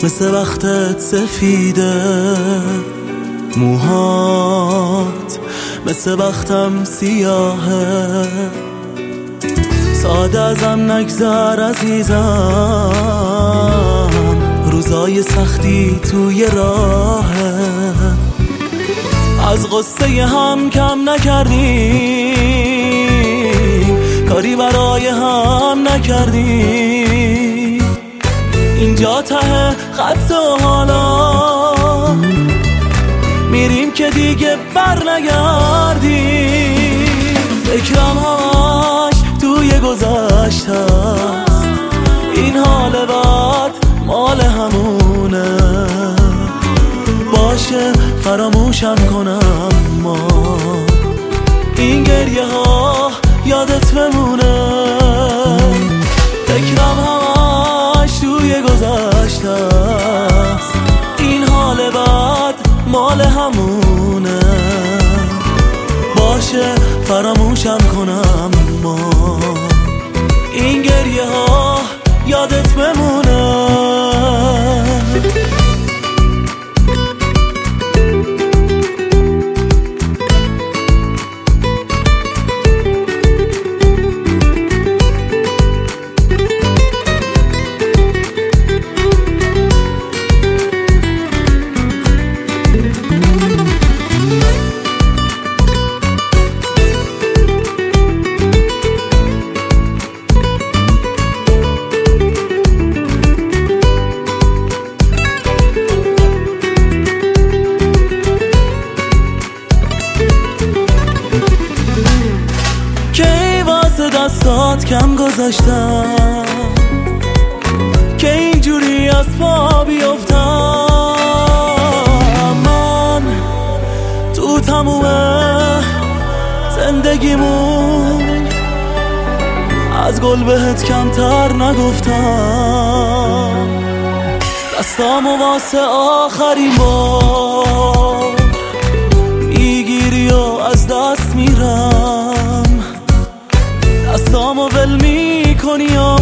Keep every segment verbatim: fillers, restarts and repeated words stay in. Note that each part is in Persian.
مثل وقتت سفیده موهات، مثل وقتم سیاهه. ساده ازم نگذر عزیزم، روزای سختی توی راهه. از غصه هم کم نکردیم، کاری برای هم نکردیم. اینجا ته خط و حالا میریم که دیگه بر نگردیم. فکرم همش توی گذشته است، این حال بد مال همونه. باشه فراموشم کنم ما این گریه ها یادت بمونه. فکرم همش توی گذشته است، این حال بد مال همونه. باشه فراموشم کنم ما این گریه ها یادت بمونه. دستات کم گذاشتم که اینجوری از پا بیفتم. من تو تموم زندگیمون از گل بهت کمتر نگفتم. دستامو واسه آخرین بار میگیری و از دست میرم. دستامو ول میکنی یا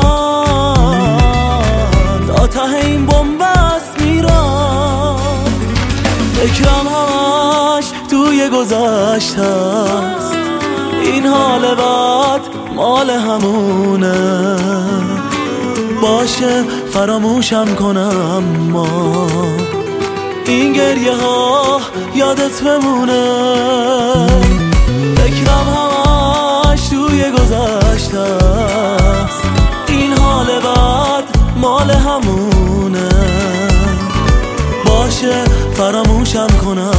من تا ته این بنبست میرم. فکرم همش توی گذشته است، این حال بد مال همونه. باشه فراموشم کنم ما این گریه ها یادت بمونه. فکرم همش توی گذشته است، این حال بد مال همونه. باشه فراموشم کنم